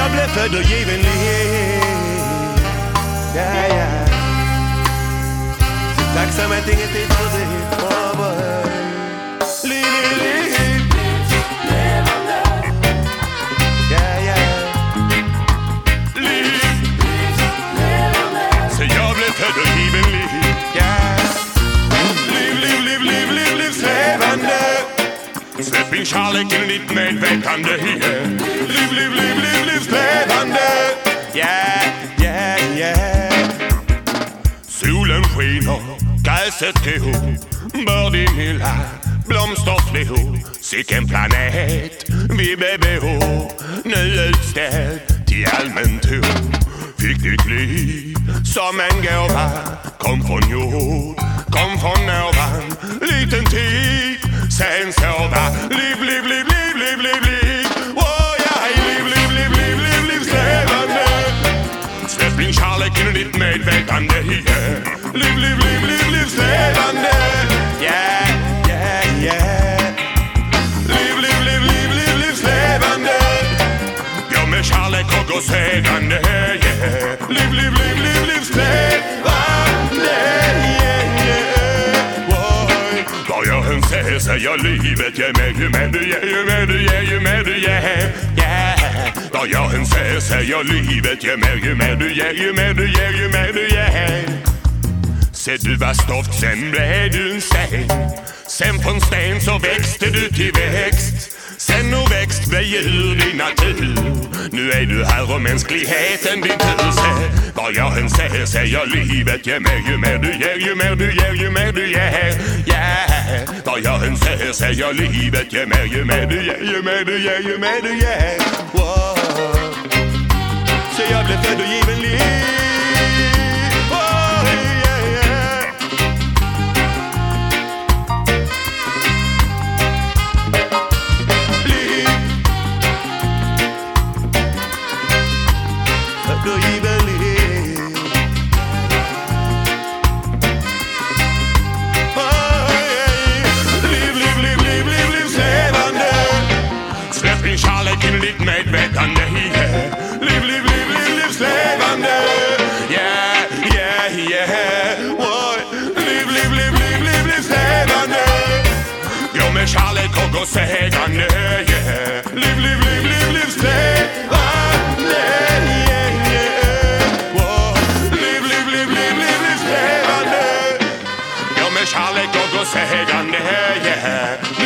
jag blev född och given liv. Ja, ja. Så tacksamhet inget tid för det. Oh boy. Liv. Ja, ja. Liv. Så jag blev född och given liv. Ja. Liv, svävande. Släpp in kärleken i ditt medvetande. Liv, svävande. Yeah. Solen skiner, gräset gror, bördig mylla, blomster flor. Sicken planet vi bebor, nu utställd till allmän tur. Fick ditt liv som en gåva, kom från jord, kom från ovan. Liten tid, sen sova. Liv. Oh yeah, liv, svävande. Släpp in kärleken i ditt medvetande. Liv, svävande. Yeah. Liv, svävande. Gå med kärlek och gå segrande. Yeah. Liv, svävande. Vad jag än säger livet, ge mig ju mer du ger. Vad jag än säger livet, ge mig ju mer du ger. Se du var stoft, sen blev du en sten. Sen från sten så växte du till växt. Sen och växt blev djur din natur. Nu är du här och mänskligheten din tur. Se vad jag än säger livet, ge mig ju mer du ger. Yeah. Vad jag än säger livet, ge mig ju mer du ger. Wow. Så jag blev född och given liv. Ditt medvetande, liv, svävande. Yeah. Oh. Liv, svävande. Gå med kärlek och gå segrande. Yeah. Liv, svävande. Oh. Liv, svävande. Gå med kärlek och gå segrande. Yeah.